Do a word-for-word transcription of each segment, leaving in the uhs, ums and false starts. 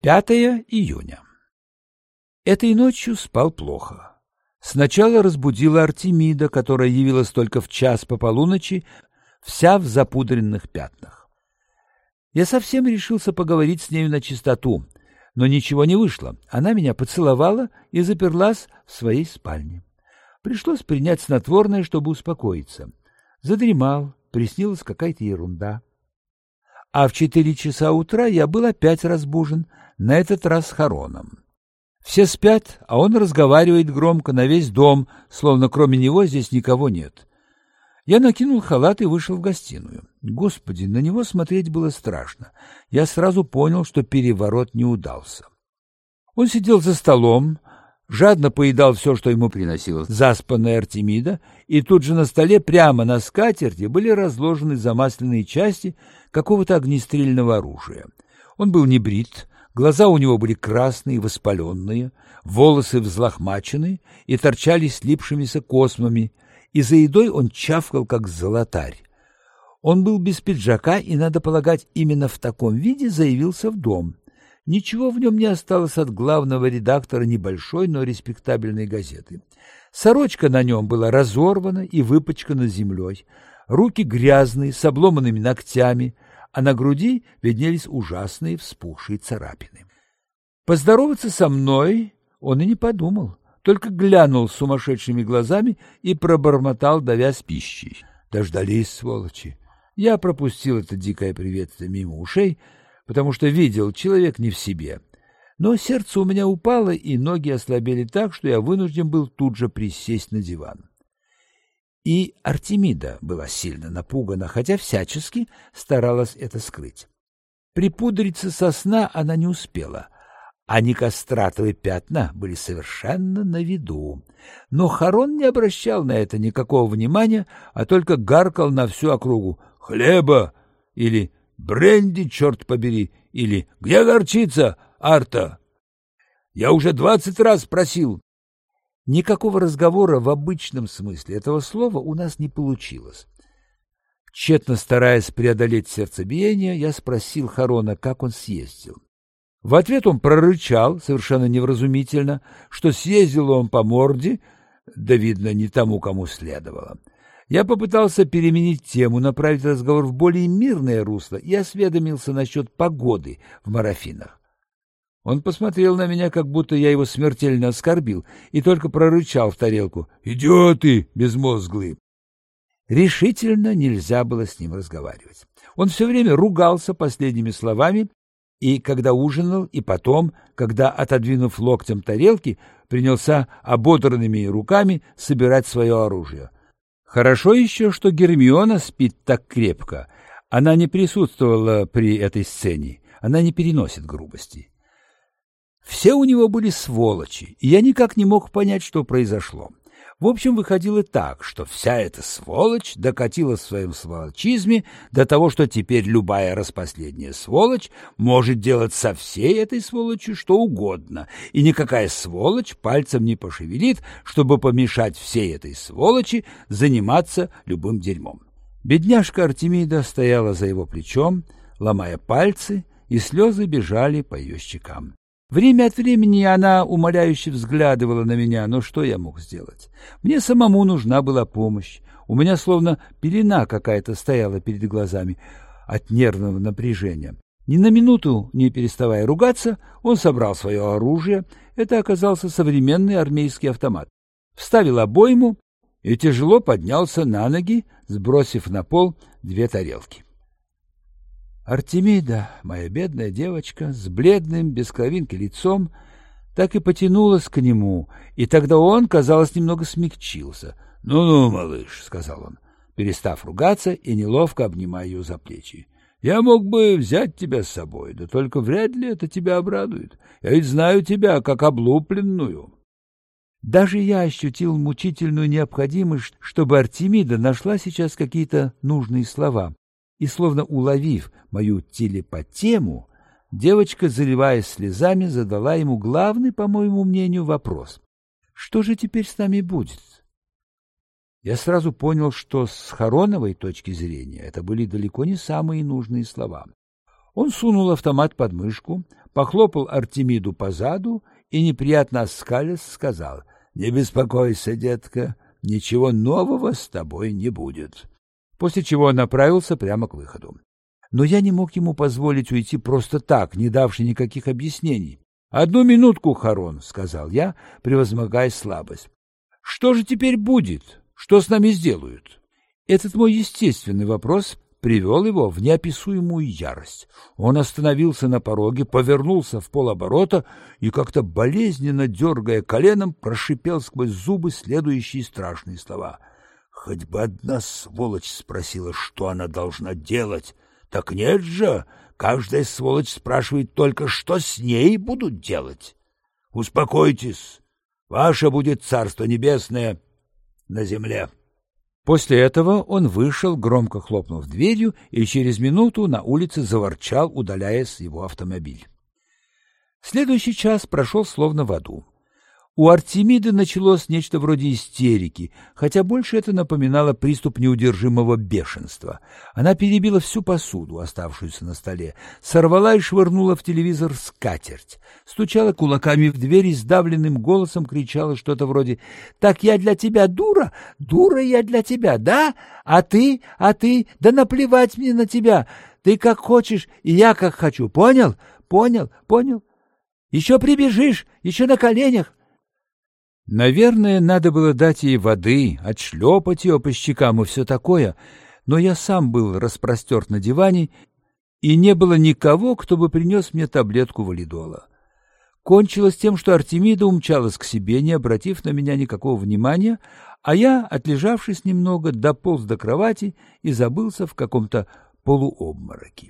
пятое июня. Этой ночью спал плохо. Сначала разбудила Артемида, которая явилась только в час по полуночи, вся в запудренных пятнах. Я совсем решился поговорить с нею на чистоту, но ничего не вышло. Она меня поцеловала и заперлась в своей спальне. Пришлось принять снотворное, чтобы успокоиться. Задремал, приснилась какая-то ерунда. А в четыре часа утра я был опять разбужен, на этот раз хороном. Все спят, а он разговаривает громко на весь дом, словно кроме него здесь никого нет. Я накинул халат и вышел в гостиную. Господи, на него смотреть было страшно. Я сразу понял, что переворот не удался. Он сидел за столом, жадно поедал все, что ему приносила заспанная Артемида, и тут же на столе прямо на скатерти были разложены замасленные части какого-то огнестрельного оружия. Он был не брит, глаза у него были красные, воспаленные, волосы взлохмачены и торчали слипшимися космами, и за едой он чавкал, как золотарь. Он был без пиджака и, надо полагать, именно в таком виде заявился в дом. Ничего в нем не осталось от главного редактора небольшой, но респектабельной газеты. Сорочка на нем была разорвана и выпачкана землей, руки грязные, с обломанными ногтями, а на груди виднелись ужасные вспухшие царапины. Поздороваться со мной он и не подумал, только глянул сумасшедшими глазами и пробормотал, давясь пищей. Дождались, сволочи. Я пропустил это дикое приветствие мимо ушей, потому что видел, человек не в себе. Но сердце у меня упало, и ноги ослабели так, что я вынужден был тут же присесть на диван. И Артемида была сильно напугана, хотя всячески старалась это скрыть. Припудриться со сна она не успела, а никостратовые пятна были совершенно на виду. Но Харон не обращал на это никакого внимания, а только гаркал на всю округу: «Хлеба!» или «Бренди, черт побери!» или «Где горчица, Арта?» «Я уже двадцать раз просил». Никакого разговора в обычном смысле этого слова у нас не получилось. Тщетно стараясь преодолеть сердцебиение, я спросил Харона, как он съездил. В ответ он прорычал, совершенно невразумительно, что съездил он по морде, да, видно, не тому, кому следовало. Я попытался переменить тему, направить разговор в более мирное русло и осведомился насчет погоды в Марафинах. Он посмотрел на меня, как будто я его смертельно оскорбил, и только прорычал в тарелку: «Идиоты безмозглые!» Решительно нельзя было с ним разговаривать. Он все время ругался последними словами, и когда ужинал, и потом, когда, отодвинув локтем тарелки, принялся ободранными руками собирать свое оружие. Хорошо еще, что Гермиона спит так крепко. Она не присутствовала при этой сцене, она не переносит грубости. Все у него были сволочи, и я никак не мог понять, что произошло. В общем, выходило так, что вся эта сволочь докатилась в своем сволочизме до того, что теперь любая распоследняя сволочь может делать со всей этой сволочью что угодно, и никакая сволочь пальцем не пошевелит, чтобы помешать всей этой сволочи заниматься любым дерьмом. Бедняжка Артемида стояла за его плечом, ломая пальцы, и слезы бежали по ее щекам. Время от времени она умоляюще взглядывала на меня, но что я мог сделать? Мне самому нужна была помощь. У меня словно пелена какая-то стояла перед глазами от нервного напряжения. Ни на минуту не переставая ругаться, он собрал свое оружие. Это оказался современный армейский автомат. Вставил обойму и тяжело поднялся на ноги, сбросив на пол две тарелки. Артемида, моя бедная девочка, с бледным, без кровинки лицом, так и потянулась к нему, и тогда он, казалось, немного смягчился. «Ну-ну, малыш», — сказал он, перестав ругаться и неловко обнимая ее за плечи. «Я мог бы взять тебя с собой, да только вряд ли это тебя обрадует. Я ведь знаю тебя как облупленную». Даже я ощутил мучительную необходимость, чтобы Артемида нашла сейчас какие-то нужные слова. И, словно уловив мою телепатему, девочка, заливаясь слезами, задала ему главный, по моему мнению, вопрос: «Что же теперь с нами будет?» Я сразу понял, что с Хароновой точки зрения это были далеко не самые нужные слова. Он сунул автомат под мышку, похлопал Артемиду по заду и, неприятно оскалясь, сказал: «Не беспокойся, детка, ничего нового с тобой не будет». После чего он направился прямо к выходу. Но я не мог ему позволить уйти просто так, не давши никаких объяснений. «Одну минутку, Харон», — сказал я, превозмогая слабость. «Что же теперь будет? Что с нами сделают?» Этот мой естественный вопрос привел его в неописуемую ярость. Он остановился на пороге, повернулся в полоборота и, как-то болезненно дергая коленом, прошипел сквозь зубы следующие страшные слова. «Хоть бы одна сволочь спросила, что она должна делать. Так нет же, каждая сволочь спрашивает только, что с ней будут делать. Успокойтесь, ваше будет царство небесное на земле». После этого он вышел, громко хлопнув дверью, и через минуту на улице заворчал, удаляясь его автомобиль. Следующий час прошел словно в аду. У Артемиды началось нечто вроде истерики, хотя больше это напоминало приступ неудержимого бешенства. Она перебила всю посуду, оставшуюся на столе, сорвала и швырнула в телевизор скатерть, стучала кулаками в дверь и сдавленным голосом кричала что-то вроде: «Так я для тебя дура? Дура я для тебя, да? А ты? А ты? Да наплевать мне на тебя! Ты как хочешь, и я как хочу, понял? Понял? Понял? Еще прибежишь, еще на коленях!» Наверное, надо было дать ей воды, отшлепать ее по щекам и все такое, но я сам был распростерт на диване, и не было никого, кто бы принес мне таблетку валидола. Кончилось тем, что Артемида умчалась к себе, не обратив на меня никакого внимания, а я, отлежавшись немного, дополз до кровати и забылся в каком-то полуобмороке.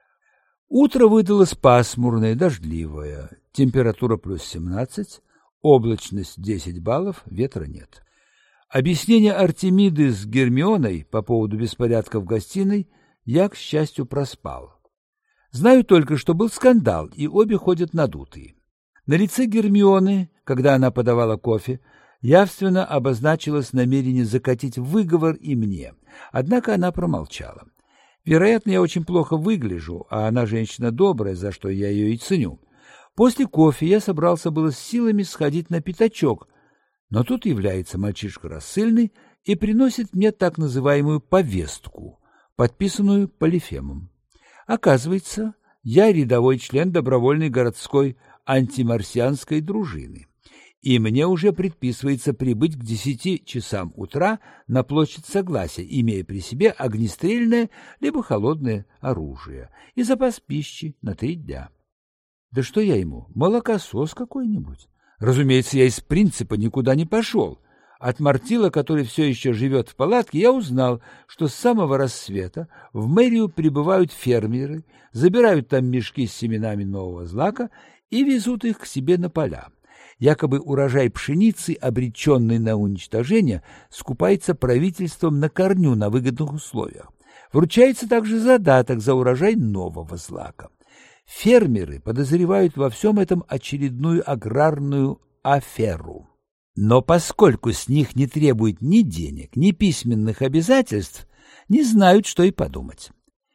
Утро выдалось пасмурное, дождливое, температура плюс семнадцать, облачность десять баллов, ветра нет. Объяснение Артемиды с Гермионой по поводу беспорядка в гостиной я, к счастью, проспал. Знаю только, что был скандал, и обе ходят надутые. На лице Гермионы, когда она подавала кофе, явственно обозначилось намерение закатить выговор и мне, однако она промолчала. Вероятно, я очень плохо выгляжу, а она женщина добрая, за что я ее и ценю. После кофе я собрался было с силами сходить на пятачок, но тут является мальчишка рассыльный и приносит мне так называемую повестку, подписанную Полифемом. Оказывается, я рядовой член добровольной городской антимарсианской дружины, и мне уже предписывается прибыть к десяти часам утра на площадь Согласия, имея при себе огнестрельное либо холодное оружие и запас пищи на три дня. Да что я ему, молокосос какой-нибудь? Разумеется, я из принципа никуда не пошел. От Мартила, который все еще живет в палатке, я узнал, что с самого рассвета в мэрию прибывают фермеры, забирают там мешки с семенами нового злака и везут их к себе на поля. Якобы урожай пшеницы, обреченный на уничтожение, скупается правительством на корню на выгодных условиях. Вручается также задаток за урожай нового злака. Фермеры подозревают во всем этом очередную аграрную аферу. Но поскольку с них не требуют ни денег, ни письменных обязательств, не знают, что и подумать.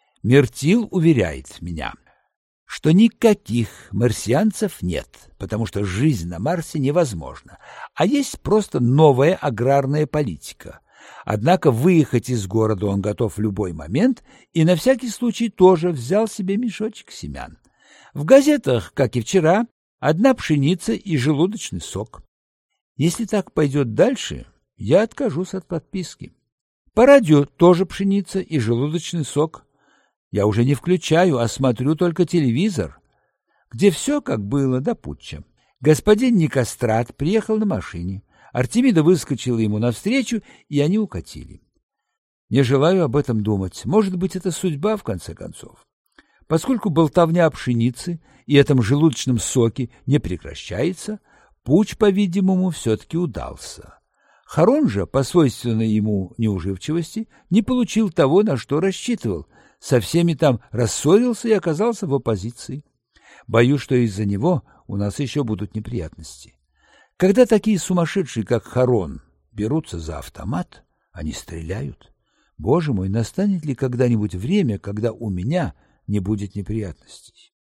Мертил уверяет меня, что никаких марсианцев нет, потому что жизнь на Марсе невозможна, а есть просто новая аграрная политика. Однако выехать из города он готов в любой момент и на всякий случай тоже взял себе мешочек семян. В газетах, как и вчера, одна пшеница и желудочный сок. Если так пойдет дальше, я откажусь от подписки. По радио тоже пшеница и желудочный сок. Я уже не включаю, а смотрю только телевизор, где все как было до путча. Господин Никострат приехал на машине. Артемида выскочила ему навстречу, и они укатили. Не желаю об этом думать. Может быть, это судьба, в конце концов. Поскольку болтовня о пшенице и этом желудочном соке не прекращается, путч, по-видимому, все-таки удался. Харон же, по свойственной ему неуживчивости, не получил того, на что рассчитывал. Со всеми там рассорился и оказался в оппозиции. Боюсь, что из-за него у нас еще будут неприятности. Когда такие сумасшедшие, как Харон, берутся за автомат, они стреляют. Боже мой, настанет ли когда-нибудь время, когда у меня, не будет неприятностей.